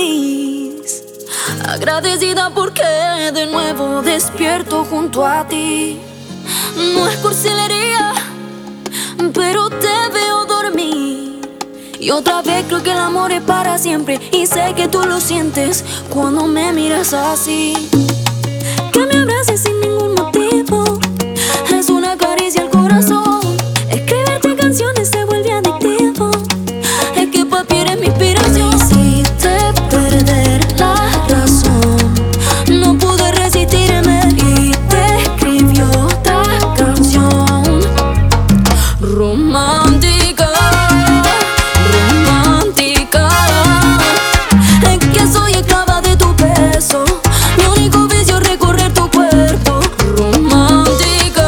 feliz, agradecida porque de nuevo despierto junto a ti. No es cursilería, pero te veo dormir. Y otra vez creo que el amor es para siempre, y sé que tú lo sientes cuando me miras así. Que me abraces sin ningún motivo es una caricia al corazón. Escribirte canciones se vuelve adictivo, es que papi eres mi inspiración. Me hiciste perder la razón, no pude resistirme y te escribí otra canción. Romántica, romántica, es que soy esclava de tu beso. Mi único vicio es recorrer tu cuerpo. Romántica,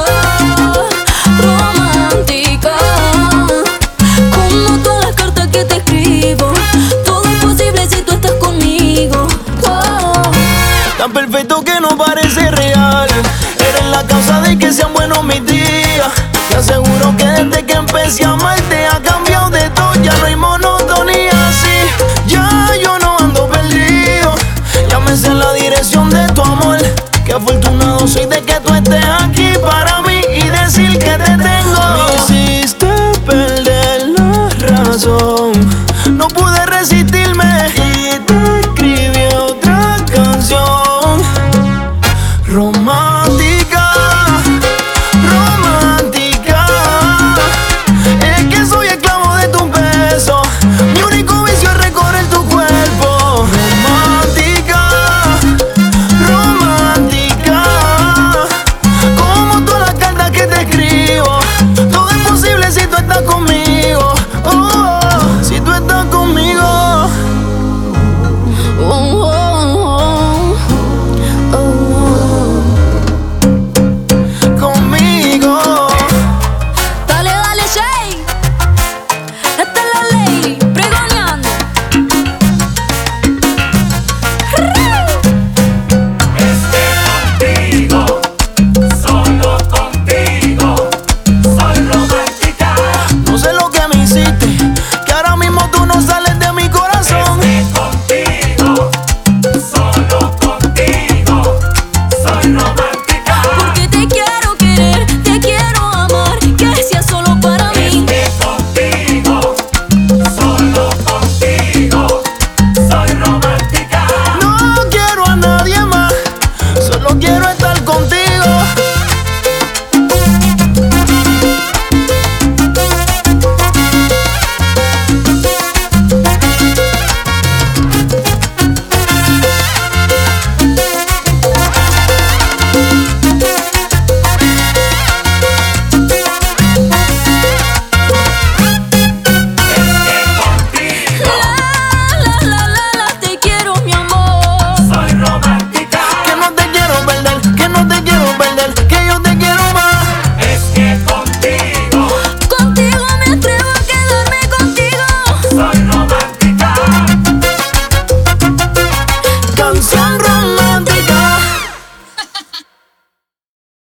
romántica, como todas las cartas que te escribo. Todo es posible si tú estás conmigo. Oh. Tan perfecto que no parece real. Eres la causa de que sean buenos mis días. Te aseguro que desde que empecé a amar